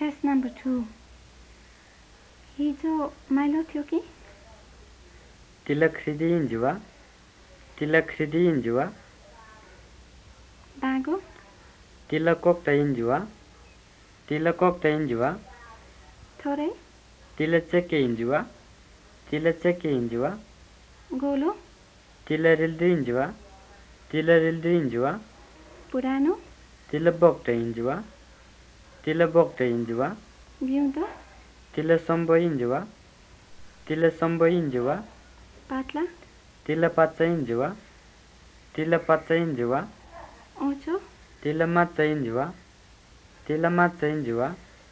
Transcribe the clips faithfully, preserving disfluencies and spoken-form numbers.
Test number two. हिजो माइलो थियो कि? तिलक हृदय जुवा तिलक हृदय जुवा बागो तिलक कोक्तैन जुवा तिलक कोक्तैन जुवा थोरै तिलक चेकेइन जुवा तिलक चेकेइन जुवा गोलो तिलरिल्दिन जुवा तिलरिल्दिन जुवा पुरानो तिलक बोक्तैन जुवा तिलक बोक्तैन जुवा बिउँदो तिलक सम्बोइन जुवा तिलक सम्बोइन जुवा पातला तिलक पाच्चैन जुवा तिलक पाच्चैन जुवा ओचो तिलक माच्चैन जुवा तिलक माच्चैन जुवा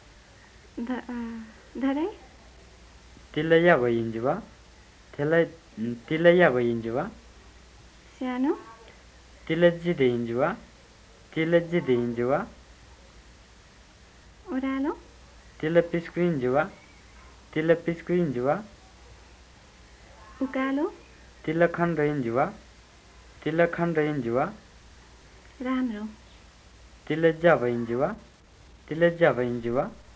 धरै तिलक याबैन जुवा तिलक तिलक याबैन जुवा सानो तिलक जिदैन जुवा तिलक जिदैन जुवा ओरालो तिलक पिस्क्रिन जुवा तिलक पिस्क्रिन जुवा उकालो तिलक खण्डैन जुवा तिलक खण्डैन जुवा राम्रो तिलक जाबैन जुवा तिलक जाबैन जुवा